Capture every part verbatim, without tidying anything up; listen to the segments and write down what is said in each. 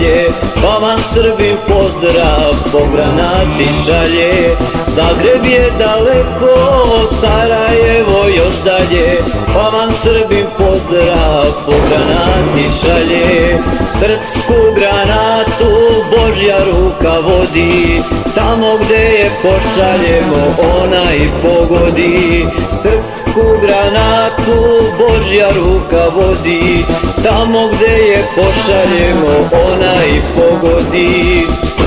dalje, pa vam Srbin pozdrav po granati šalje. Zagreb je daleko, Sarajevo još dalje, pa vam Srbin pozdrav po granati šalje. Srpsku granatu Božja ruka vodi, tamo gde je pošaljemo ona i pogodi. Srpsku granatu Božja ruka vodi, tamo gde je pošaljemo ona i pogodi.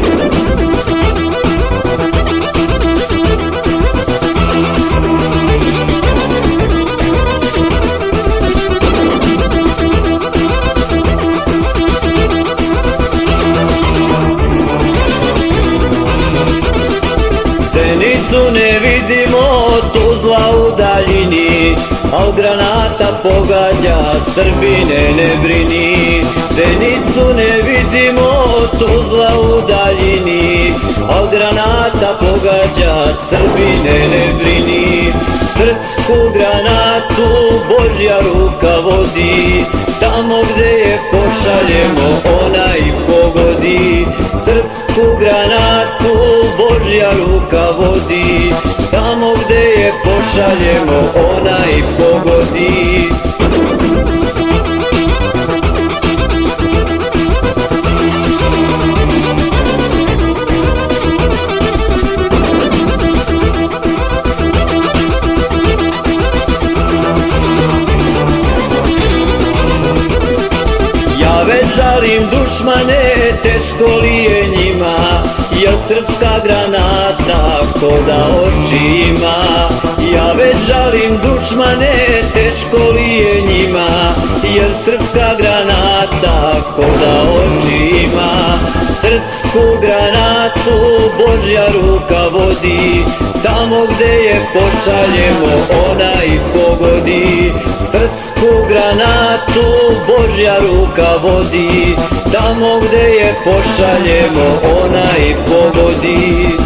Zenicu ne vidimo, Tuzla u daljini, al granata pogađa, Srbine ne brini. Zenicu ne vidimo, Tuzla u daljini, al granata pogađa, Srbine ne brini. Srpsku granatu Božja ruka vodi, tamo gde je pošaljemo ona i pogodi. Srpsku granatu Božja ruka vodi, tamo gde je pošaljemo ona i pogodi. Ja već žalim dušmane, teško li je njima, jer srpska granata ko da oči ima. Ja već žalim dušmane, teško li je njima, jer srpska granata ko da oči ima. Srpsku granatu Božja ruka vodi, tamo gde je pošaljemo ona i pogodi. Srpsku granatu Božja ruka vodi, tamo gde je pošaljemo ona i pogodi.